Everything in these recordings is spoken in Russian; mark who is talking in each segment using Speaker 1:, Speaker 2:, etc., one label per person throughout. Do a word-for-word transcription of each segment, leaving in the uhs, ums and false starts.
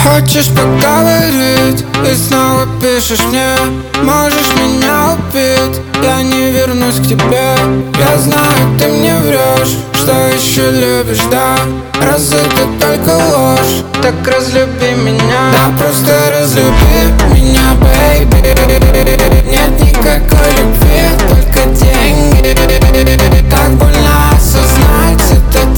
Speaker 1: Хочешь поговорить и снова пишешь мне: можешь меня убить, я не вернусь к тебе. Я знаю, ты мне врешь, что еще любишь, да? Раз это только ложь, так разлюби меня. Да просто разлюби меня, бэйби. Нет никакой любви, только деньги. Так больно осознать это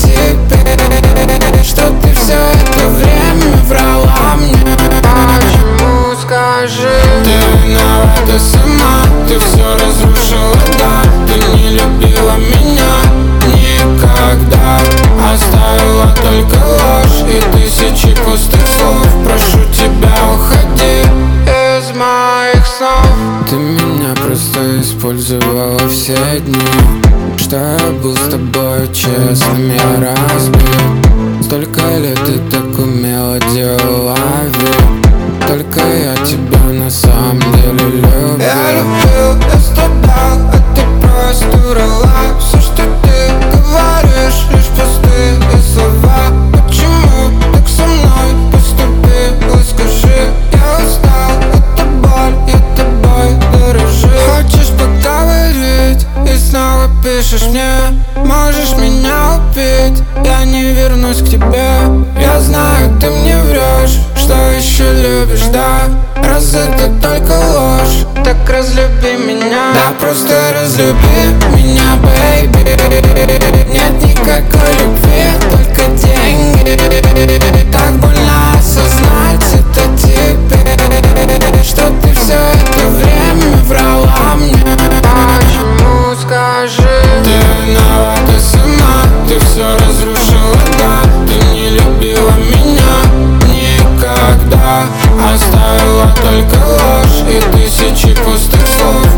Speaker 1: тебе, что ты все это время врала мне. Почему, скажи? Ты виновата сама, ты все разрушила, да. Ты не любила меня никогда, оставила только ложь и тысячи пустых слов. Прошу тебя, уходи из моих снов. Ты меня просто использовала все дни, что я был с тобой честным, я разбит. Столько лет ты так умело делала вид, только я тебя на самом деле любил. Я любил, я страдал, а ты просто врала. Все, что ты говоришь, лишь пустые слова. Почему так со мной поступила, скажи? Я устал, это боль, я тобой дорожу. Хочешь поговорить и снова пишешь мне: можешь меня убить, я не вернусь к тебе. Я знаю, ты мне врешь, что еще любишь, да? Раз это только ложь, так разлюби меня. Да просто разлюби меня, бэйби. Нет никакой любви, только деньги. Так больно осознать это тебе, что ты все это время врала мне. Почему, скажи? Ты виновата сама, ты все разрушила, да. Ты не любила меня никогда, оставила только ложь и тысячи пустых слов.